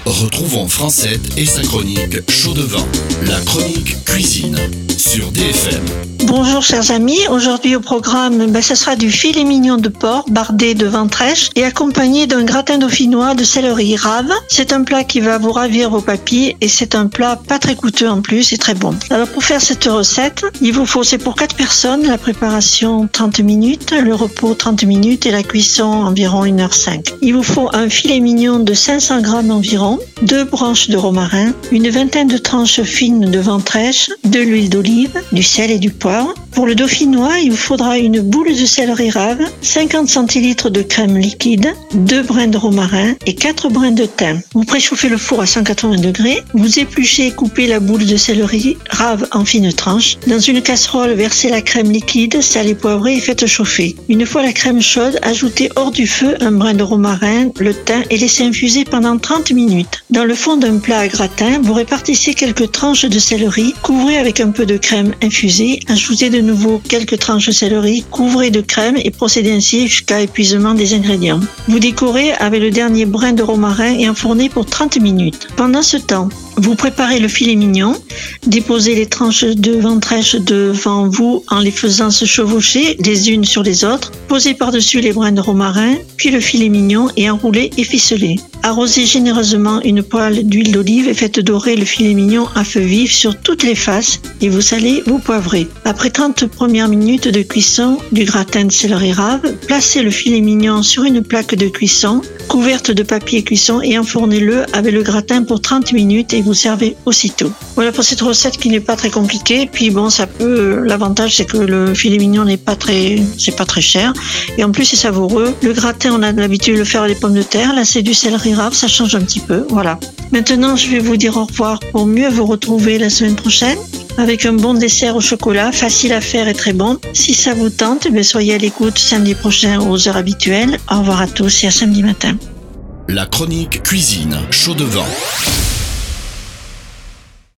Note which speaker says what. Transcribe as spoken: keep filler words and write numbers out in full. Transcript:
Speaker 1: Retrouvons Francette et sa chronique Chaud de vin, la chronique cuisine sur D F M.
Speaker 2: Bonjour chers amis, aujourd'hui au programme, ben, ce sera du filet mignon de porc bardé de ventrèche et accompagné d'un gratin dauphinois de céleri rave. C'est un plat qui va vous ravir vos papilles et c'est un plat pas très coûteux en plus et très bon. Alors pour faire cette recette, il vous faut, c'est pour quatre personnes, la préparation trente minutes, le repos trente minutes et la cuisson environ une heure cinq. Il vous faut un filet mignon de cinq cents grammes environ, deux branches de romarin, une vingtaine de tranches fines de ventrèche, de l'huile d'olive, du sel et du poivre. Pour le dauphinois, il vous faudra une boule de céleri rave, cinquante centilitres de crème liquide, deux brins de romarin et quatre brins de thym. Vous préchauffez le four à cent quatre-vingts degrés, vous épluchez et coupez la boule de céleri rave en fines tranches. Dans une casserole, versez la crème liquide, sel et poivré et faites chauffer. Une fois la crème chaude, ajoutez hors du feu un brin de romarin, le thym et laissez infuser pendant trente minutes. Dans le fond d'un plat à gratin, vous répartissez quelques tranches de céleri, couvrez avec un peu de crème infusée, ajoutez de nouveau quelques tranches de céleri, couvrez de crème et procédez ainsi jusqu'à épuisement des ingrédients. Vous décorez avec le dernier brin de romarin et enfournez pour trente minutes. Pendant ce temps, vous préparez le filet mignon, déposez les tranches de ventrèche devant vous en les faisant se chevaucher les unes sur les autres, posez par-dessus les brins de romarin, puis le filet mignon et enroulez et ficelez. Arrosez généreusement une poêle d'huile d'olive et faites dorer le filet mignon à feu vif sur toutes les faces et vous salez, vous poivrez. Après trente premières minutes de cuisson du gratin de céleri rave, placez le filet mignon sur une plaque de cuisson couverte de papier cuisson et enfournez-le avec le gratin pour trente minutes et vous servez aussitôt. Voilà pour cette recette qui n'est pas très compliquée. Puis bon, ça peut, l'avantage c'est que le filet mignon n'est pas très, c'est pas très cher et en plus c'est savoureux. Le gratin, on a l'habitude de le faire avec les pommes de terre. Là, c'est du céleri rave, ça change un petit peu. Voilà. Maintenant, je vais vous dire au revoir pour mieux vous retrouver la semaine prochaine avec un bon dessert au chocolat, facile à faire et très bon. Si ça vous tente, bien soyez à l'écoute samedi prochain aux heures habituelles. Au revoir à tous et à samedi matin.
Speaker 1: La chronique cuisine Chaud de vin.